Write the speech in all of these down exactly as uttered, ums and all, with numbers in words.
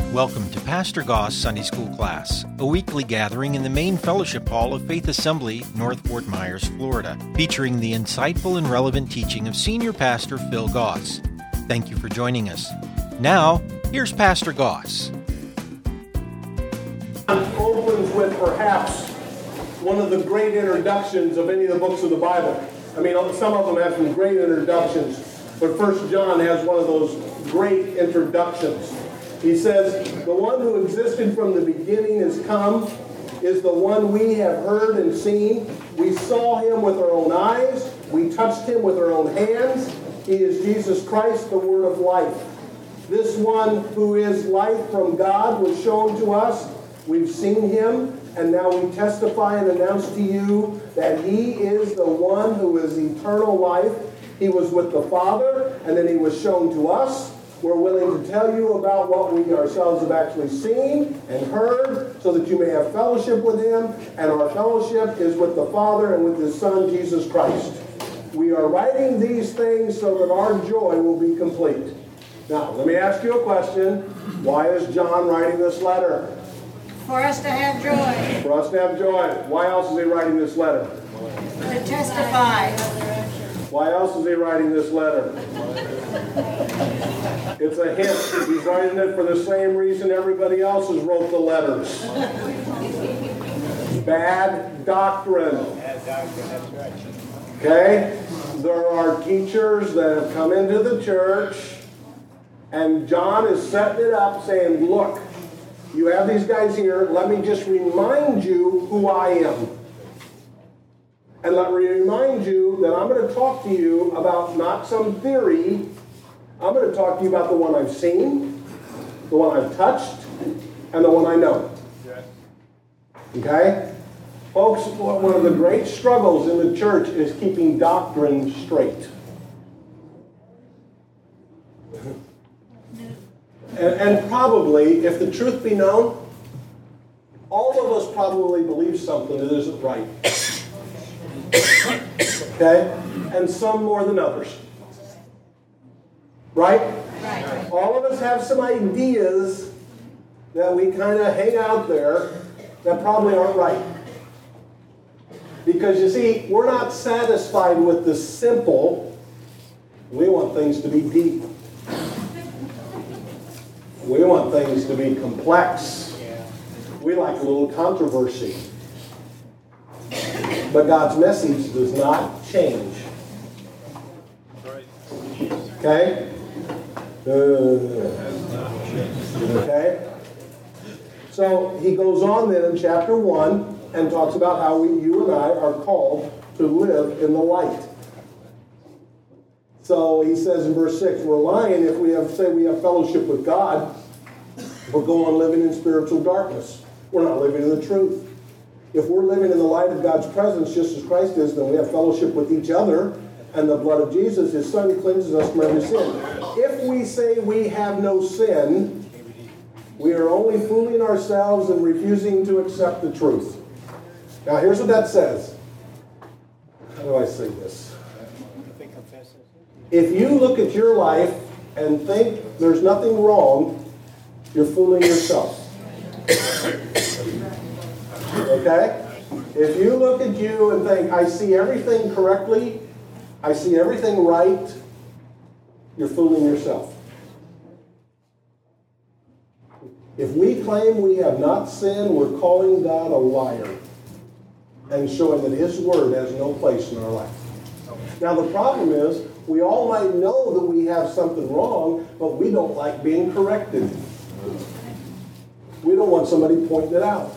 Welcome to Pastor Goss Sunday School Class, a weekly gathering in the main fellowship hall of Faith Assembly, North Fort Myers, Florida, featuring the insightful and relevant teaching of Senior Pastor Phil Goss. Thank you for joining us. Now, here's Pastor Goss. Opens with perhaps one of the great introductions of any of the books of the Bible. I mean, some of them have some great introductions, but First John has one of those great introductions. He says, the one who existed from the beginning is come, is the one we have heard and seen. We saw him with our own eyes. We touched him with our own hands. He is Jesus Christ, the Word of life. This one who is life from God was shown to us. We've seen him, and now we testify and announce to you that he is the one who is eternal life. He was with the Father, and then he was shown to us. We're willing to tell you about what we ourselves have actually seen and heard so that you may have fellowship with him. And our fellowship is with the Father and with his Son, Jesus Christ. We are writing these things so that our joy will be complete. Now, let me ask you a question. Why is John writing this letter? For us to have joy. For us to have joy. Why else is he writing this letter? To testify. Why else is he writing this letter? It's a hint. He's writing it for the same reason everybody else has wrote the letters. Bad doctrine. Bad doctrine, that's right. Okay? There are teachers that have come into the church, and John is setting it up saying, look, you have these guys here, let me just remind you who I am. And let me remind you that I'm going to talk to you about not some theory. I'm going to talk to you about the one I've seen, the one I've touched, and the one I know. Okay? Folks, one of the great struggles in the church is keeping doctrine straight. And, and probably, if the truth be known, all of us probably believe something that isn't right. Okay? And some more than others. Right? Right. All of us have some ideas that we kind of hang out there that probably aren't right. Because you see, we're not satisfied with the simple. We want things to be deep. We want things to be complex. We like a little controversy. But God's message does not change. Okay? Uh, okay? So he goes on then in chapter one and talks about how we, you and I are called to live in the light. So he says in verse six, we're lying if we have say we have fellowship with God, we're going on living in spiritual darkness. We're not living in the truth. If we're living in the light of God's presence, just as Christ is, then we have fellowship with each other, and the blood of Jesus, his Son, cleanses us from every sin. If we say we have no sin, we are only fooling ourselves and refusing to accept the truth. Now, here's what that says. How do I say this? If you look at your life and think there's nothing wrong, you're fooling yourself. Okay? If you look at you and think, I see everything correctly, I see everything right, you're fooling yourself. If we claim we have not sinned, we're calling God a liar and showing that his word has no place in our life. Now the problem is, we all might know that we have something wrong, but we don't like being corrected. We don't want somebody pointing it out.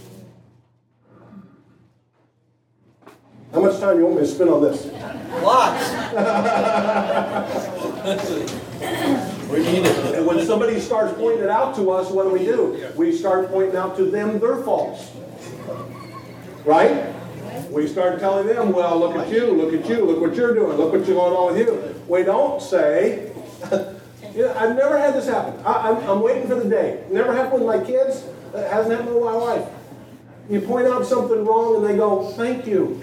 How much time do you want me to spend on this? Lots. We need it. And when somebody starts pointing it out to us, what do we do? We start pointing out to them their faults. Right? We start telling them, well, look at you, look at you, look what you're doing, look what's going on with you. We don't say, you know, I've never had this happen. I, I'm, I'm waiting for the day. Never happened with my kids. It hasn't happened with my wife. You point out something wrong and they go, thank you.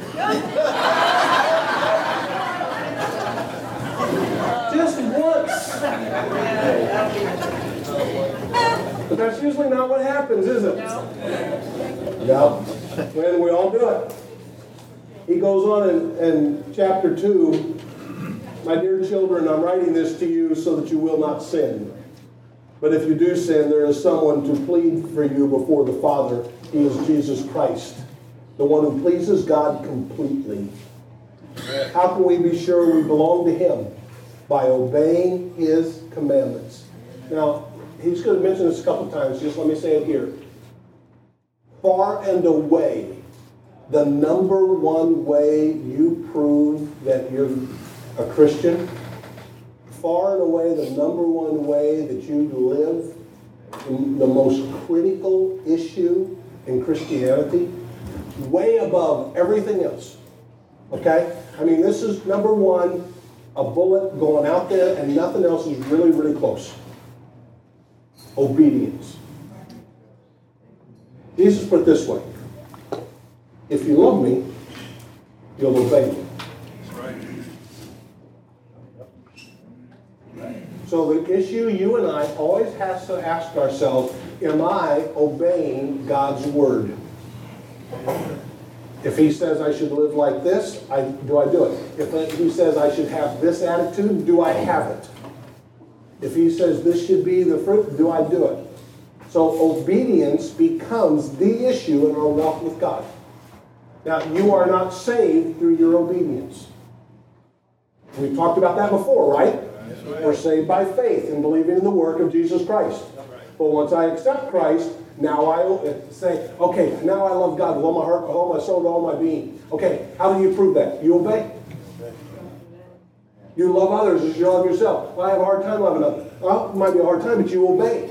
Just once. But that's usually not what happens, is it? No. No. When we all do it. He goes on in, in chapter two, my dear children, I'm writing this to you so that you will not sin. But if you do sin, there is someone to plead for you before the Father. He is Jesus Christ, the one who pleases God completely. How can we be sure we belong to Him? By obeying His commandments. Now, he's going to mention this a couple times. Just let me say it here. Far and away, the number one way you prove that you're a Christian, far and away the number one way that you live in the most critical issue in Christianity, way above everything else. Okay? I mean, this is number one, a bullet going out there, and nothing else is really, really close. Obedience. Jesus put it this way. If you love me, you'll obey me. So the issue you and I always have to ask ourselves, am I obeying God's word? If He says I should live like this, I, do I do it? If He says I should have this attitude, do I have it? If He says this should be the fruit, do I do it? So obedience becomes the issue in our walk with God. Now, you are not saved through your obedience. We've talked about that before, right? We're saved by faith and believing in the work of Jesus Christ. But once I accept Christ, now I say, okay, now I love God with all my heart, with all my soul, with all my being. Okay, how do you prove that? You obey. You love others as you love yourself. Well, I have a hard time loving others. Well, it might be a hard time, but you obey.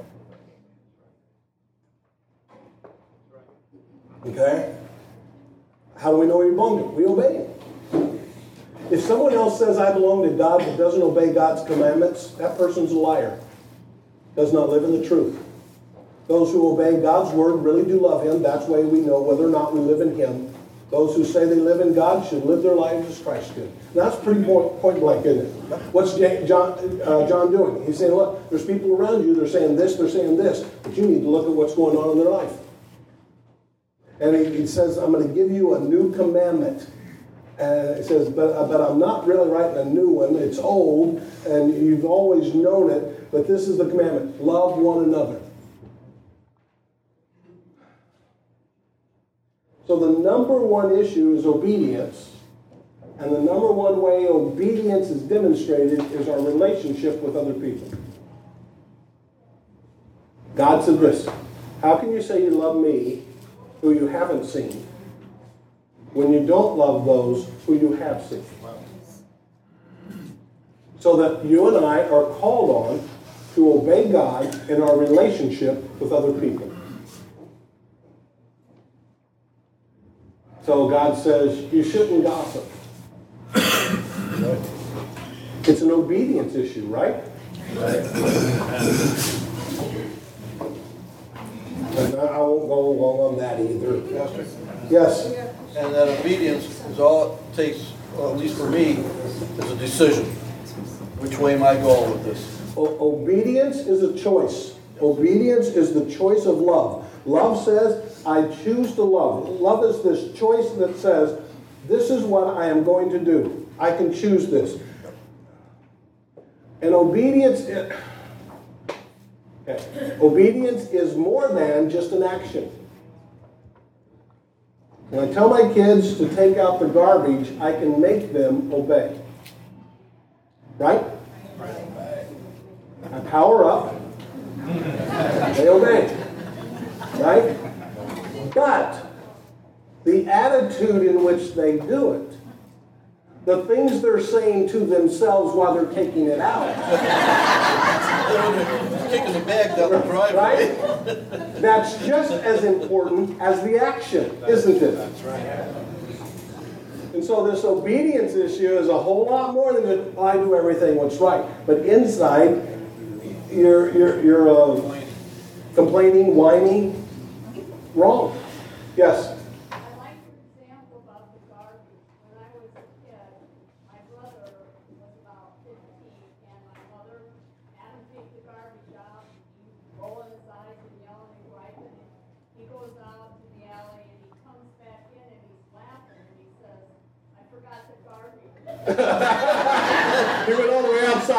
Okay? How do we know we belong to Him? We obey Him. If someone else says I belong to God but doesn't obey God's commandments, that person's a liar. Does not live in the truth. Those who obey God's word really do love Him. That's why we know whether or not we live in Him. Those who say they live in God should live their lives as Christ did. Now, that's pretty point, point blank, isn't it? What's John, uh, John doing? He's saying, look, there's people around you, they're saying this, they're saying this, but you need to look at what's going on in their life. And he, he says, I'm going to give you a new commandment. And it says, but, uh, but I'm not really writing a new one. It's old, and you've always known it, but this is the commandment. Love one another. So the number one issue is obedience, and the number one way obedience is demonstrated is our relationship with other people. God said this, how can you say you love me who you haven't seen, when you don't love those who you have seen? So that you and I are called on to obey God in our relationship with other people. So God says, you shouldn't gossip. It's an obedience issue, right? And I won't go along on that either. Yes? And that obedience is all it takes, well, at least for me, is a decision. Which way am I going with this? O- obedience is a choice. Obedience is the choice of love. Love says, I choose to love. Love is this choice that says, this is what I am going to do. I can choose this. And obedience, okay. Obedience is more than just an action. When I tell my kids to take out the garbage, I can make them obey. Right? I power up. They obey. Right? But the attitude in which they do it, the things they're saying to themselves while they're taking it out. Kicking the bag down the driveway. Right? That's just as important as the action, isn't it? That's right. And so this obedience issue is a whole lot more than just, I do everything what's right. But inside, you're, you're, you're uh, complaining, whining, wrong. Yes? I like your example about the garbage. When I was a kid, my brother was about fifteen, and my mother had him take the garbage out, roll in his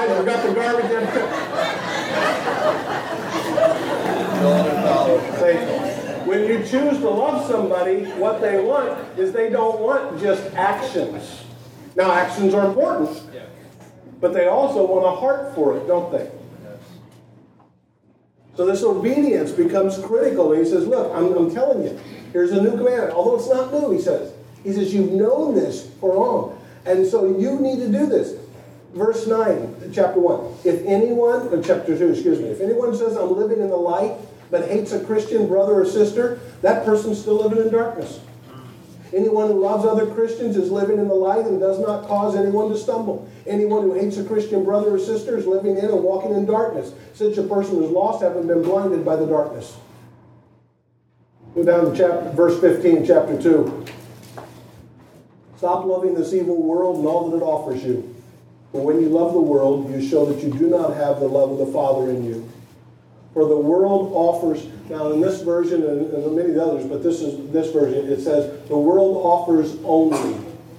guys, we got the garbage in. Say, when you choose to love somebody, what they want is they don't want just actions. Now, actions are important, but they also want a heart for it, don't they? So this obedience becomes critical. He says, look, I'm, I'm telling you, here's a new commandment. Although it's not new, he says. He says, you've known this for long. And so you need to do this. Verse nine, chapter one. If anyone, or chapter two, excuse me. If anyone says, I'm living in the light, but hates a Christian brother or sister, that person's still living in darkness. Anyone who loves other Christians is living in the light and does not cause anyone to stumble. Anyone who hates a Christian brother or sister is living in and walking in darkness. Such a person is lost, having been blinded by the darkness. Go down to chapter, verse fifteen, chapter two. Stop loving this evil world and all that it offers you. For when you love the world, you show that you do not have the love of the Father in you. For the world offers, now in this version and, and many of the others, but this is this version, it says, the world offers only.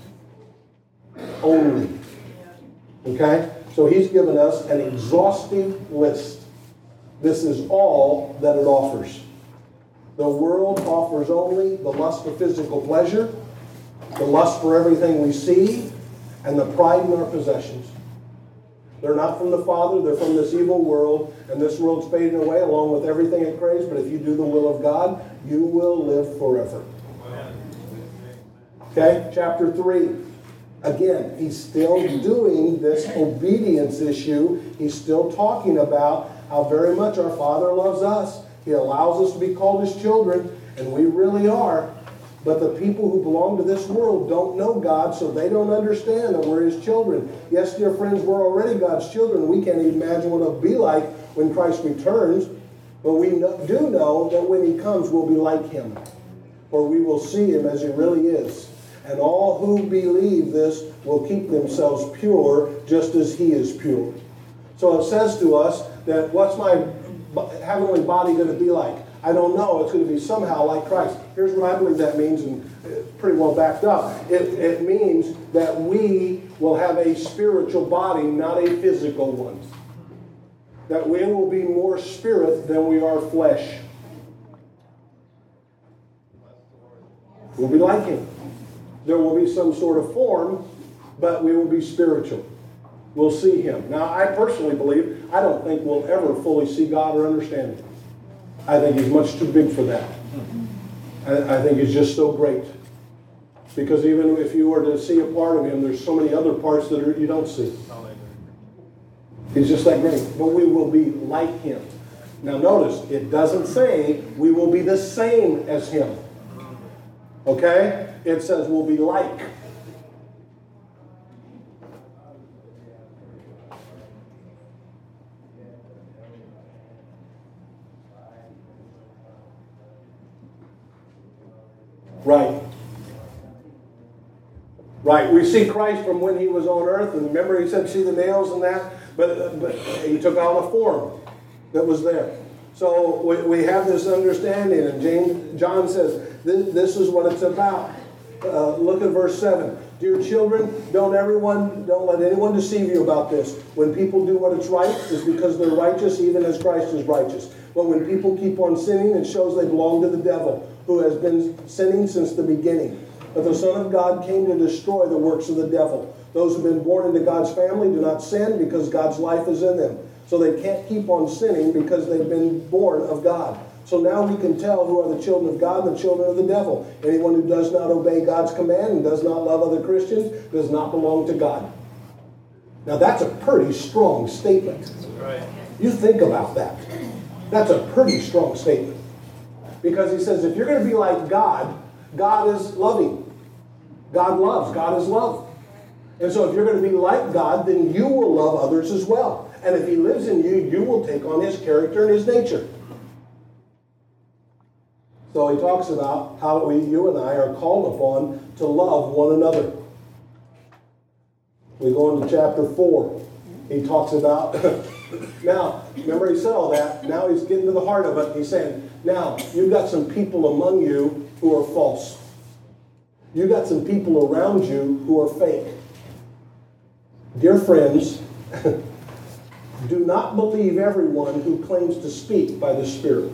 Only. Okay? So he's given us an exhaustive list. This is all that it offers. The world offers only the lust for physical pleasure, the lust for everything we see, and the pride in our possessions. They're not from the Father, they're from this evil world, and this world's fading away along with everything it craves, but if you do the will of God, you will live forever. Okay, chapter three. Again, he's still doing this obedience issue. He's still talking about how very much our Father loves us. He allows us to be called his children, and we really are. But the people who belong to this world don't know God, so they don't understand that we're his children. Yes, dear friends, we're already God's children. We can't even imagine what it'll be like when Christ returns. But we do know that when he comes, we'll be like him. For we will see him as he really is. And all who believe this will keep themselves pure, just as he is pure. So it says to us that what's my heavenly body going to be like? I don't know. It's going to be somehow like Christ. Here's what I believe that means, and it's pretty well backed up. It, it means that we will have a spiritual body, not a physical one. That we will be more spirit than we are flesh. We'll be like him. There will be some sort of form, but we will be spiritual. We'll see him. Now, I personally believe, I don't think we'll ever fully see God or understand him. I think he's much too big for that. I, I think he's just so great. Because even if you were to see a part of him, there's so many other parts that are, you don't see. He's just that great. But we will be like him. Now notice, it doesn't say we will be the same as him. Okay? It says we'll be like. Right. Right. We see Christ from when he was on earth, and remember he said, see the nails and that? But, but he took on a form that was there. So we, we have this understanding, and James, John says, this, this is what it's about. Uh, look at verse seven. Dear children, don't everyone, don't let anyone deceive you about this. When people do what is right, it's because they're righteous, even as Christ is righteous. But when people keep on sinning, it shows they belong to the devil, who has been sinning since the beginning. But the Son of God came to destroy the works of the devil. Those who have been born into God's family do not sin because God's life is in them. So they can't keep on sinning because they've been born of God. So now we can tell who are the children of God and the children of the devil. Anyone who does not obey God's command and does not love other Christians does not belong to God. Now that's a pretty strong statement. Right. You think about that. That's a pretty strong statement. Because he says if you're going to be like God, God is loving. God loves. God is love. And so if you're going to be like God, then you will love others as well. And if he lives in you, you will take on his character and his nature. So he talks about how we, you and I are called upon to love one another. We go into chapter four. He talks about, now, remember he said all that. Now he's getting to the heart of it. He's saying, now, you've got some people among you who are false. You've got some people around you who are fake. Dear friends, do not believe everyone who claims to speak by the Spirit.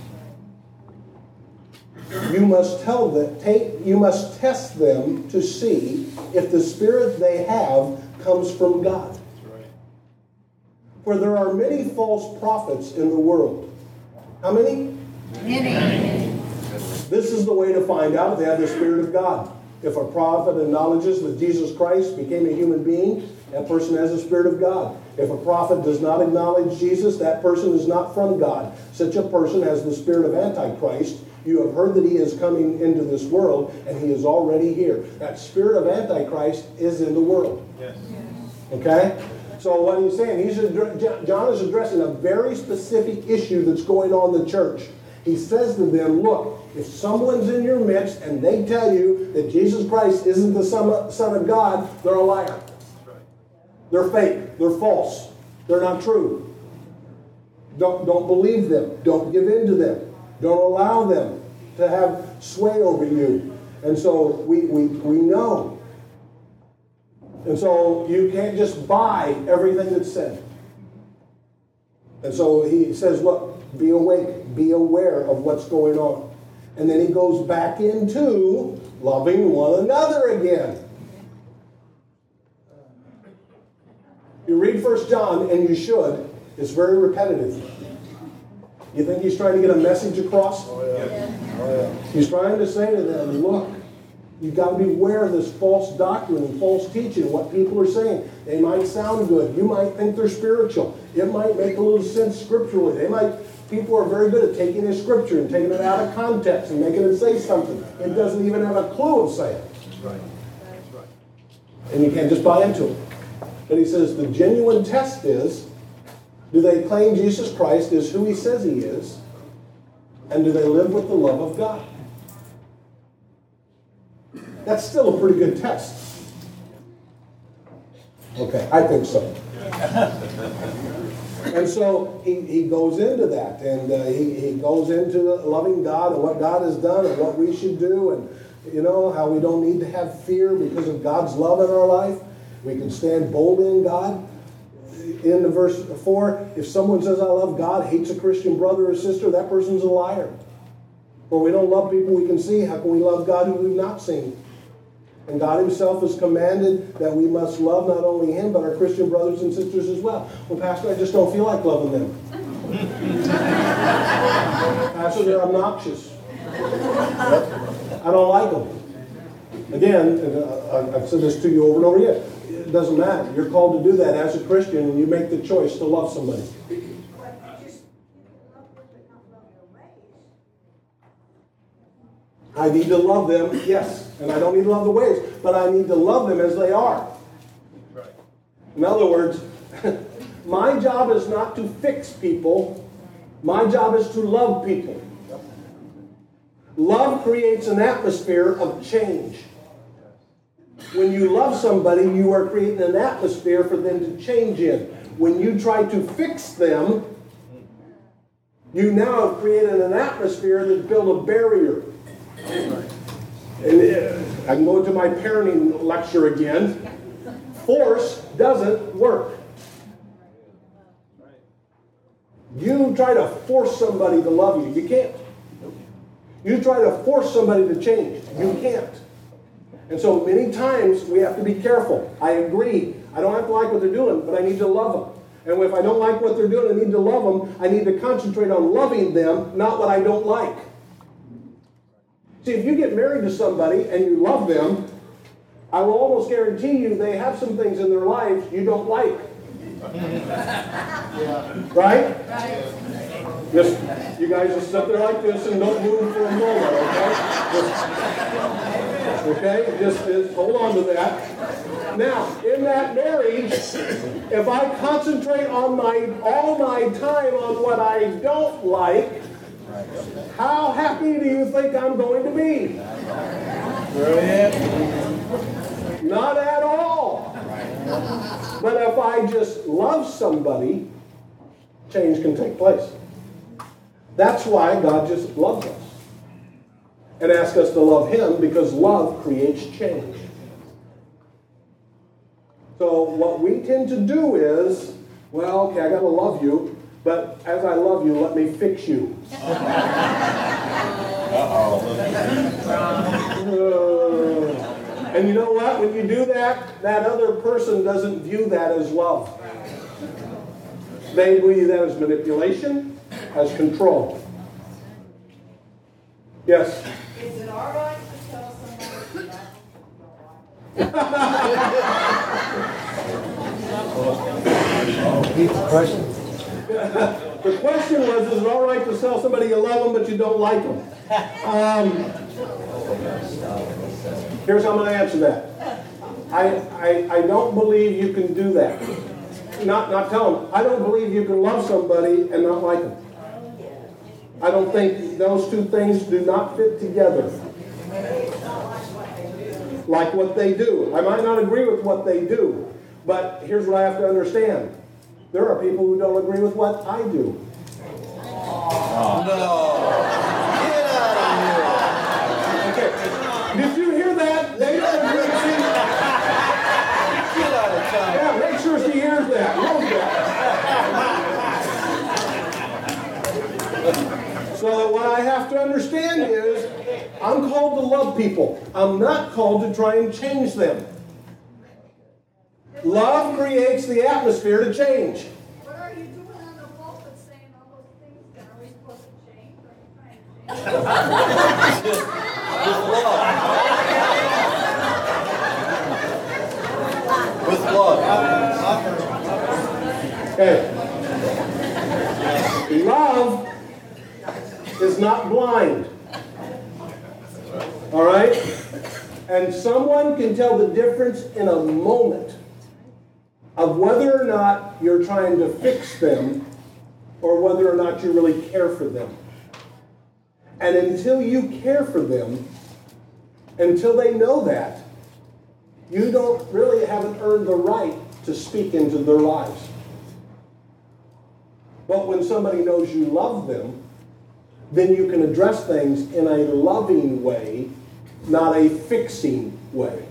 You must tell them, take, you must test them to see if the Spirit they have comes from God. For there are many false prophets in the world. How many? Many. This is the way to find out if they have the Spirit of God. If a prophet acknowledges that Jesus Christ became a human being, that person has the Spirit of God. If a prophet does not acknowledge Jesus, that person is not from God. Such a person has the spirit of Antichrist. You have heard that he is coming into this world, and he is already here. That spirit of Antichrist is in the world. Yes. Okay? So what he's saying, he's John is addressing a very specific issue that's going on in the church. He says to them, look, if someone's in your midst and they tell you that Jesus Christ isn't the Son of God, they're a liar. They're fake. They're false. They're not true. Don't, don't believe them. Don't give in to them. Don't allow them to have sway over you. And so we, we, we know. And so you can't just buy everything that's said. And so he says, look, be awake. Be aware of what's going on. And then he goes back into loving one another again. You read First John, and you should. It's very repetitive. You think he's trying to get a message across? Oh, yeah. Oh, yeah. He's trying to say to them, look, you've got to be aware of this false doctrine and false teaching, what people are saying. They might sound good. You might think they're spiritual. It might make a little sense scripturally. They might. People are very good at taking a scripture and taking it out of context and making it say something. It doesn't even have a clue of saying. That's right. That's right. And you can't just buy into it. But he says the genuine test is, do they claim Jesus Christ is who he says he is? And do they live with the love of God? That's still a pretty good test. Okay, I think so. And so he, he goes into that, and uh, he, he goes into loving God and what God has done and what we should do, and you know, how we don't need to have fear because of God's love in our life. We can stand boldly in God. In the verse four, if someone says, I love God, hates a Christian brother or sister, that person's a liar. For we don't love people we can see. How can we love God who we've not seen? And God himself has commanded that we must love not only him, but our Christian brothers and sisters as well. Well, Pastor, I just don't feel like loving them. Pastor, they're obnoxious. I don't like them. Again, and uh, I've said this to you over and over again. It doesn't matter. You're called to do that as a Christian, and you make the choice to love somebody. I need to love them, yes. And I don't need to love the ways, but I need to love them as they are. Right. In other words, my job is not to fix people. My job is to love people. Love creates an atmosphere of change. When you love somebody, you are creating an atmosphere for them to change in. When you try to fix them, you now have created an atmosphere that's built a barrier. And I can go into my parenting lecture again. Force doesn't work. You try to force somebody to love you. You can't. You try to force somebody to change. You can't. And so many times we have to be careful. I agree. I don't have to like what they're doing, but I need to love them. And if I don't like what they're doing, I need to love them. I need to concentrate on loving them, not what I don't like. See, if you get married to somebody and you love them, I will almost guarantee you they have some things in their lives you don't like. Right? Just, you guys just sit there like this and don't move for a moment, okay? Just, okay? Just, just hold on to that. Now, in that marriage, if I concentrate on my all my time on what I don't like, how happy do you think I'm going to be? Not at all. But if I just love somebody, change can take place. That's why God just loves us and asks us to love him, because love creates change. So what we tend to do is Well, okay, I got to love you, but as I love you, let me fix you. Uh, and you know what? When you do that, that other person doesn't view that as love. They view that as manipulation, as control. Yes? Is it all right to tell somebody that Repeat the question. The question was, is it all right to tell somebody you love them but you don't like them? Um, here's how I'm going to answer that. I, I, I don't believe you can do that. Not, not tell them. I don't believe you can love somebody and not like them. I don't think those two things do not fit together. Like what they do. I might not agree with what they do, but here's what I have to understand. There are people who don't agree with what I do. No. Get out of Okay. Did you hear that? They don't agree with me. here. Get out of town. Yeah, make sure she hears that. Knows that. So that what I have to understand is, I'm called to love people. I'm not called to try and change them. Love creates the atmosphere to change. what are you doing on the pulpit saying all those things that are we supposed to change? Are you trying to change? With love. Okay. Love is not blind. All right? And someone can tell the difference in a moment of whether or not you're trying to fix them or whether or not you really care for them. And until you care for them, until they know that, you don't really haven't earned the right to speak into their lives. But when somebody knows you love them, then you can address things in a loving way, not a fixing way.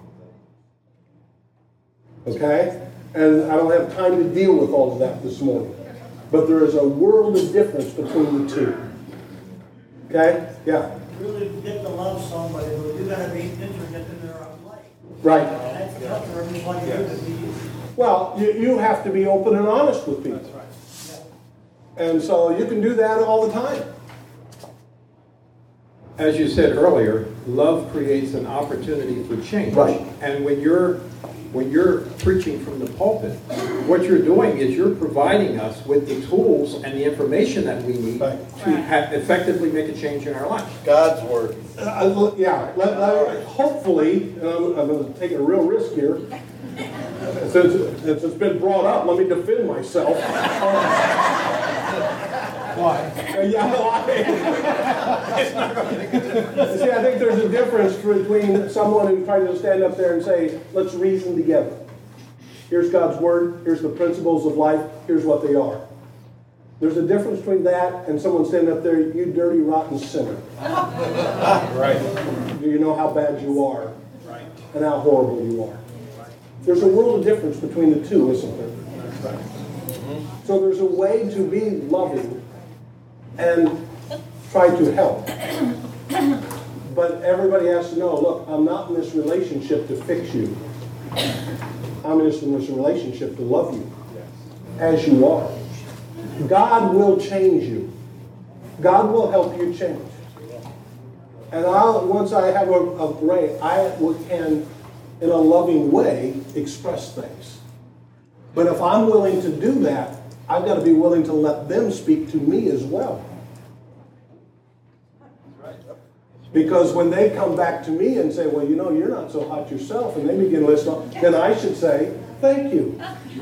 Okay? And I don't have time to deal with all of that this morning. But there is a world of difference between the two. Okay? Yeah. Really get to love somebody, but you gotta be intricate in their life. Right. And that's tough for everybody to be. Well, you, you have to be open and honest with people. That's right. And so you can do that all the time. As you said earlier, love creates an opportunity for change. Right. And when you're when you're preaching from the pulpit, what you're doing is you're providing us with the tools and the information that we need Right. to have effectively make a change in our lives. God's word. Uh, yeah, let, let, hopefully, and I'm, I'm going to take a real risk here. Since, since it's been brought up, let me defend myself. Why? Uh, yeah, why? See, I think there's a difference between someone who tries to stand up there and say, let's reason together. Here's God's word, here's the principles of life, here's what they are. There's a difference between that and someone standing up there, you dirty, rotten sinner. Right. Do you know how bad you are? Right. And how horrible you are? There's a world of difference between the two, isn't there? Right. So there's a way to be loving and try to help. But everybody has to know, look, I'm not in this relationship to fix you. I'm just in this relationship to love you as you are. God will change you. God will help you change. And I'll, once I have a, a brain, I can, in a loving way, express things. But if I'm willing to do that, I've got to be willing to let them speak to me as well. Because when they come back to me and say, well, you know, you're not so hot yourself, and they begin to list off, then I should say, thank you.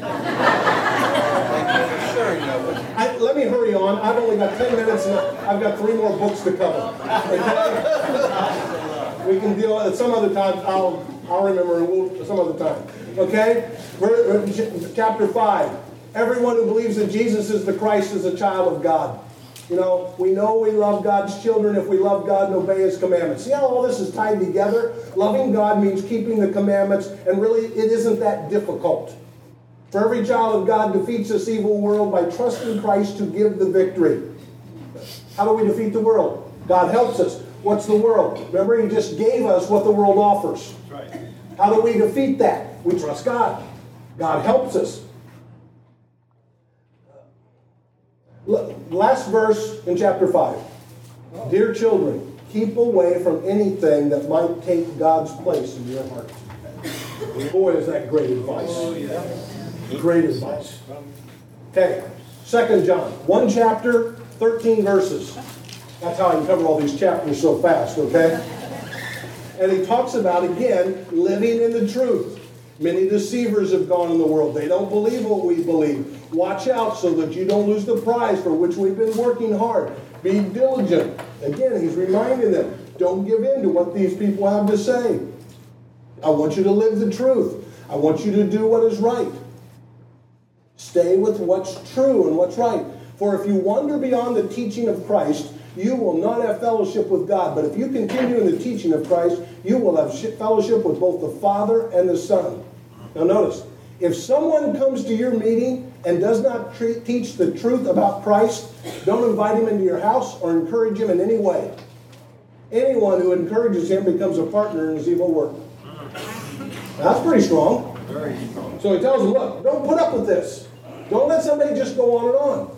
I, let me hurry on. I've only got ten minutes, and I've got three more books to cover. Okay? We can deal with it some other time. I'll, I'll remember and we'll, some other time. Okay? We're, we're, chapter five. Everyone who believes that Jesus is the Christ is a child of God. You know, we know we love God's children if we love God and obey His commandments. See how all this is tied together? Loving God means keeping the commandments, and really it isn't that difficult. For every child of God defeats this evil world by trusting Christ to give the victory. How do we defeat the world? God helps us. What's the world? Remember, He just gave us what the world offers. That's right. How do we defeat that? We trust God. God helps us. Last verse in chapter five. Dear children, keep away from anything that might take God's place in your heart. Boy, is that great advice. Oh, yeah. Great advice. Okay, Second John, one chapter, thirteen verses. That's how I can cover all these chapters so fast, okay? And he talks about, again, living in the truth. Many deceivers have gone in the world. They don't believe what we believe. Watch out so that you don't lose the prize for which we've been working hard. Be diligent. Again, he's reminding them, don't give in to what these people have to say. I want you to live the truth. I want you to do what is right. Stay with what's true and what's right. For if you wander beyond the teaching of Christ, you will not have fellowship with God. But if you continue in the teaching of Christ, you will have fellowship with both the Father and the Son. Now notice, if someone comes to your meeting and does not treat, teach the truth about Christ, don't invite him into your house or encourage him in any way. Anyone who encourages him becomes a partner in his evil work. Now, that's pretty strong. Very strong. So he tells them, look, don't put up with this. Don't let somebody just go on and on.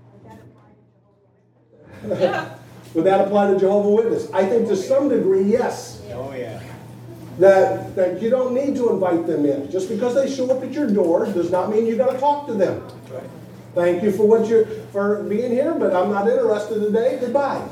Would that apply to Jehovah's Witness? I think to some degree, yes. Oh, yeah. That, that you don't need to invite them in. Just because they show up at your door does not mean you got to talk to them. That's right. Thank you for what you for being here, but I'm not interested today. Goodbye.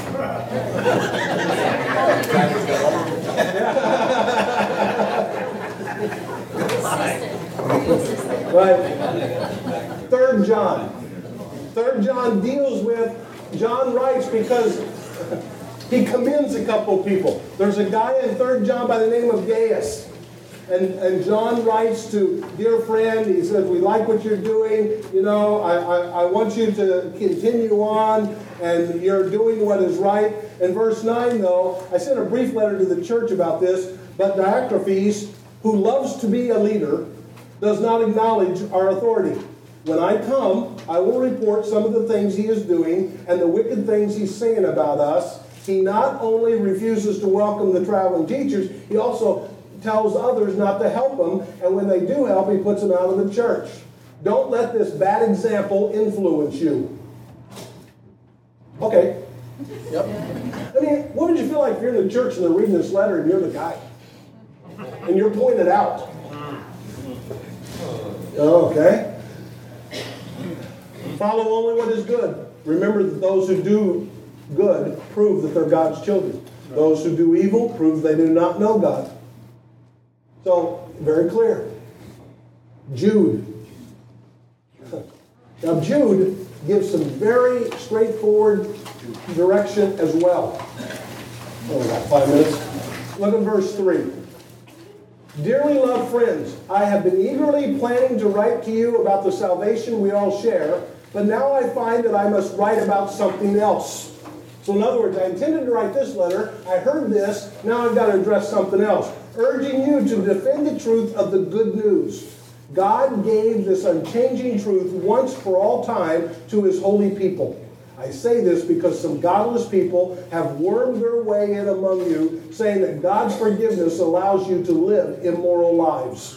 Right. Third John. Third John deals with, John writes because he commends a couple people. There's a guy in Third John by the name of Gaius. And, and John writes to, dear friend, he says, we like what you're doing. You know, I, I, I want you to continue on, and you're doing what is right. In verse nine, though, I sent a brief letter to the church about this, but Diotrephes, who loves to be a leader, does not acknowledge our authority. When I come, I will report some of the things he is doing and the wicked things he's saying about us. He not only refuses to welcome the traveling teachers, he also tells others not to help them, and when they do help, he puts them out of the church. Don't let this bad example influence you. Okay. Yep. I mean, what would you feel like if you're in the church and they're reading this letter and you're the guy? And you're pointed out. Okay. Follow only what is good. Remember that those who do good prove that they're God's children. Those who do evil prove they do not know God. So, very clear. Jude. Now, Jude gives some very straightforward direction as well. Oh, we got five minutes. Look at verse three. Dearly loved friends, I have been eagerly planning to write to you about the salvation we all share, but now I find that I must write about something else. So in other words, I intended to write this letter, I heard this, now I've got to address something else. Urging you to defend the truth of the good news. God gave this unchanging truth once for all time to His holy people. I say this because some godless people have wormed their way in among you, saying that God's forgiveness allows you to live immoral lives.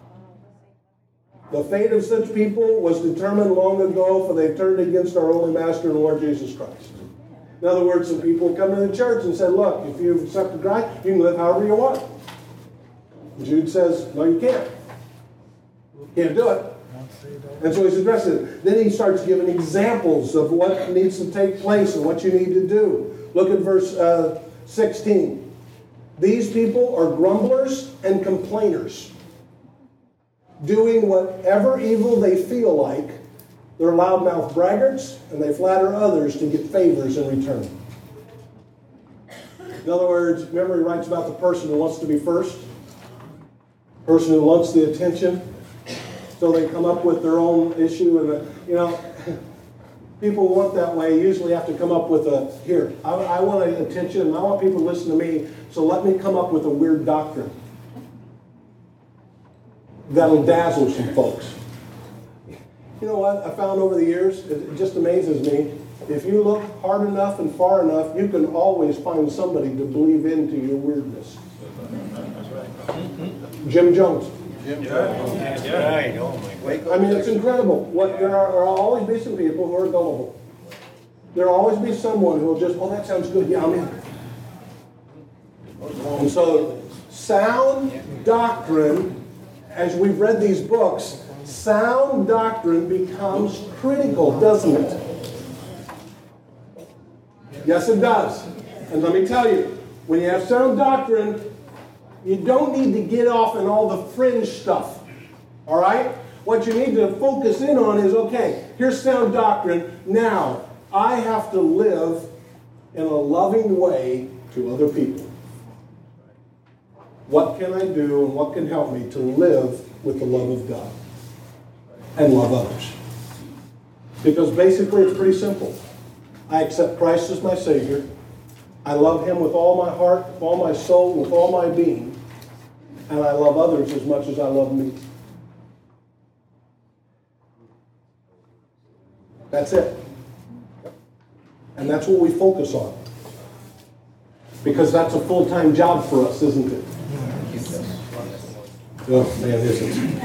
The fate of such people was determined long ago, for they turned against our only Master and Lord Jesus Christ. In other words, some people come to the church and said, look, if you've accepted Christ, you can live however you want. Jude says, no, you can't. You can't do it. And so he's addressing it. Then he starts giving examples of what needs to take place and what you need to do. Look at verse uh, sixteen. These people are grumblers and complainers, doing whatever evil they feel like. They're loudmouth braggarts, and they flatter others to get favors in return. In other words, remember he writes about the person who wants to be first, person who wants the attention, so they come up with their own issue. And the, you know, people who want that way usually have to come up with a, here, I, I want attention, and I want people to listen to me, so let me come up with a weird doctrine that'll dazzle some folks. You know what I found over the years? It just amazes me. If you look hard enough and far enough, you can always find somebody to believe into your weirdness. Jim Jones. Jim Jones. That's right. Oh my God. I mean, it's incredible. What there are, there are always be some people who are gullible. There will always be someone who will just, oh, that sounds good. Yeah, I'm in. And so, sound doctrine, as we've read these books, sound doctrine becomes critical, doesn't it? Yes, it does. And let me tell you, when you have sound doctrine, you don't need to get off in all the fringe stuff. All right? What you need to focus in on is, okay, here's sound doctrine. Now, I have to live in a loving way to other people. What can I do and what can help me to live with the love of God and love others? Because basically it's pretty simple. I accept Christ as my Savior. I love Him with all my heart, with all my soul, with all my being. And I love others as much as I love me. That's it. And that's what we focus on. Because that's a full-time job for us, isn't it? Oh, man, it isn't.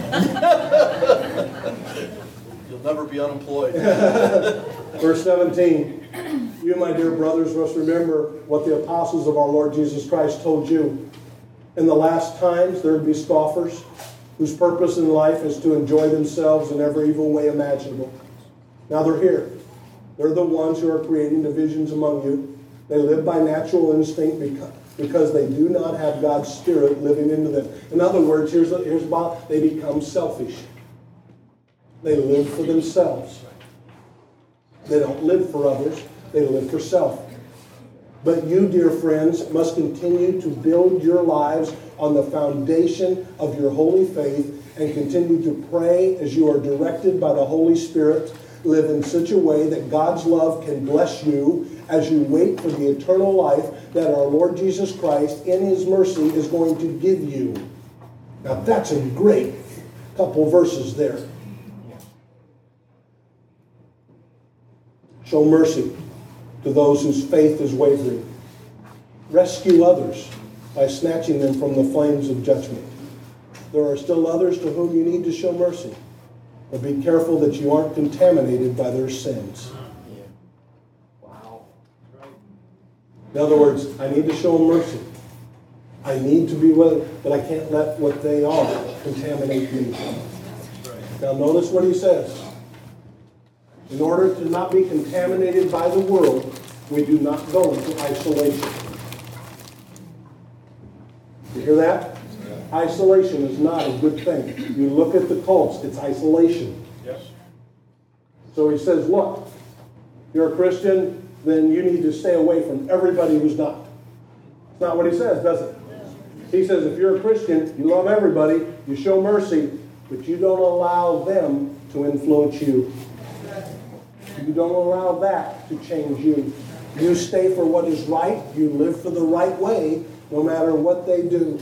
You'll never be unemployed. Verse seventeen. You, my dear brothers, must remember what the apostles of our Lord Jesus Christ told you. In the last times, there would be scoffers whose purpose in life is to enjoy themselves in every evil way imaginable. Now they're here. They're the ones who are creating divisions among you. They live by natural instinct because, because they do not have God's Spirit living into them. In other words, here's, here's about they become selfish. They live for themselves. They don't live for others. They live for self. But you, dear friends, must continue to build your lives on the foundation of your holy faith and continue to pray as you are directed by the Holy Spirit. Live in such a way that God's love can bless you as you wait for the eternal life that our Lord Jesus Christ, in His mercy, is going to give you. Now that's a great couple verses there. Show mercy to those whose faith is wavering. Rescue others by snatching them from the flames of judgment. There are still others to whom you need to show mercy. But be careful that you aren't contaminated by their sins. Wow. In other words, I need to show them mercy. I need to be with them, but I can't let what they are contaminate me. Now notice what he says. In order to not be contaminated by the world, we do not go into isolation. You hear that? Isolation is not a good thing. You look at the cults, it's isolation. Yes. So he says, look, you're a Christian, then you need to stay away from everybody who's not. It's not what he says, does it? He says if you're a Christian, you love everybody, you show mercy, but you don't allow them to influence you. You don't allow that to change you. You stay for what is right, you live for the right way, no matter what they do.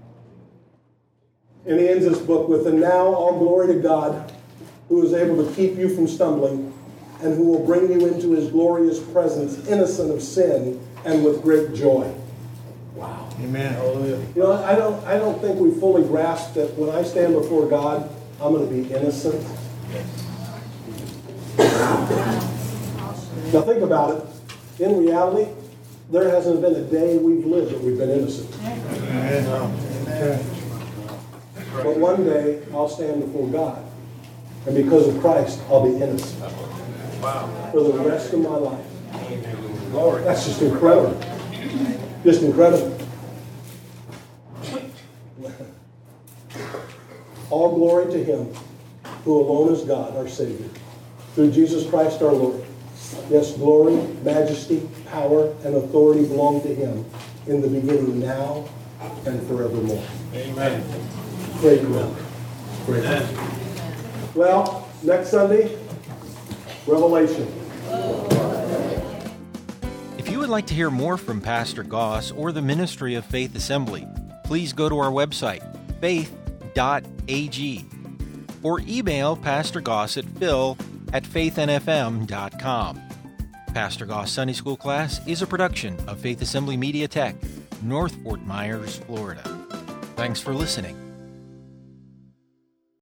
And he ends this book with, and now all glory to God, who is able to keep you from stumbling, and who will bring you into His glorious presence, innocent of sin, and with great joy. Wow. Amen. Hallelujah. You know, I don't, I don't think we fully grasp that when I stand before God, I'm going to be innocent. Now think about it. In reality, there hasn't been a day we've lived that we've been innocent. Amen. But one day, I'll stand before God. And because of Christ, I'll be innocent. Wow. For the rest of my life. That's just incredible. Just incredible. All glory to Him who alone is God, our Savior. Through Jesus Christ our Lord. Yes, glory, majesty, power, and authority belong to Him in the beginning, now, and forevermore. Amen. Great work. Great work. Well, next Sunday, Revelation. If you would like to hear more from Pastor Goss or the Ministry of Faith Assembly, please go to our website, faith dot a g. or email Pastor Goss at phil at faith n f m dot com. Pastor Goss Sunday School Class is a production of Faith Assembly Media Tech, North Fort Myers, Florida. Thanks for listening.